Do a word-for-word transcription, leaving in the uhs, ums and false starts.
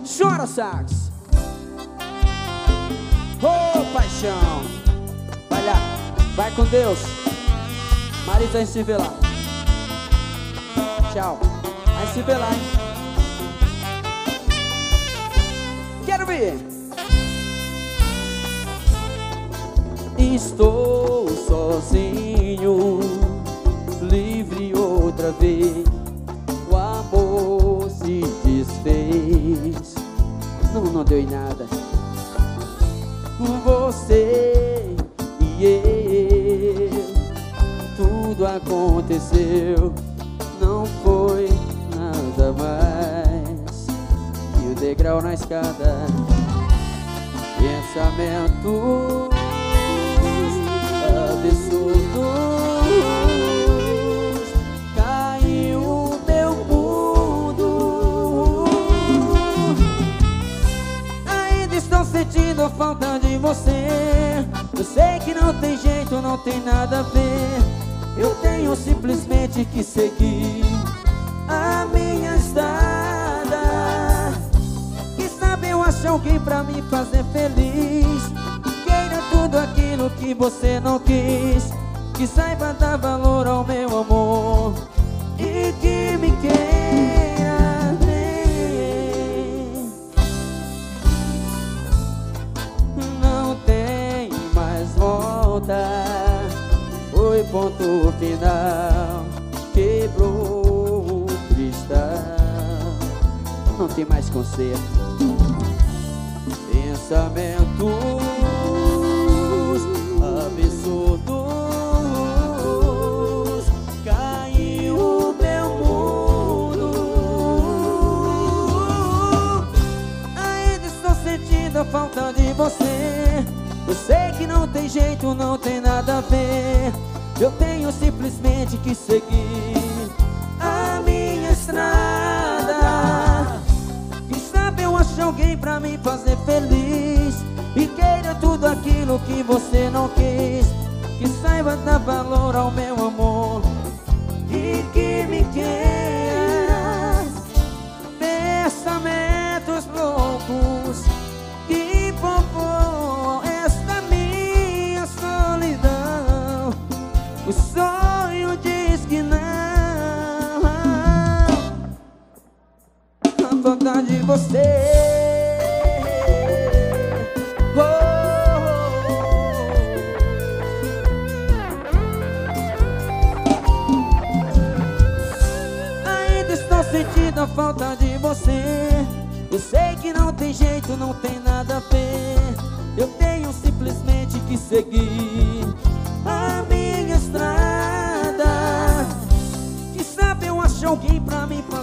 Chora, sax. Ô, oh, paixão. Vai lá, vai com Deus. Marisa, a gente se vê lá. Tchau. A gente se vê lá, hein? Quero ver. Estou sozinho, livre outra vez. O amor se desfez. Não, não deu em nada. Você e eu, tudo aconteceu. Não foi nada mais que o degrau na escada. Pensamentos absurdos. Caiu meu mundo. Ainda estou sentindo a falta de você. Eu sei que não tem jeito, não tem nada a ver. Eu tenho simplesmente que seguir a minha estrada. Quem sabe eu acho alguém pra me fazer feliz. Queira tudo aquilo que você não quis. Que saiba dar valor ao meu amor e que me queira bem. Não tem mais volta. Foi ponto final. Quebrou o cristal. Não tem mais conserto. Pensamentos absurdos. Caiu meu mundo. Ainda estou sentindo a falta de você. Eu sei que não tem jeito, não tem nada a ver. Eu tenho simplesmente que seguir a minha estrada. Quem sabe eu acho alguém pra me fazer feliz. E queira tudo aquilo que você não quis. Que saiba dar valor ao meu amor e que me queira. Pensamentos loucos que povoam esta minha solidão. O sonho diz que não. A falta de você. Oh, ainda estou sentindo a falta de você. Eu sei que não tem jeito, não tem nada a ver. Eu tenho simplesmente que seguir a minha estrada. Quem sabe eu acho alguém pra me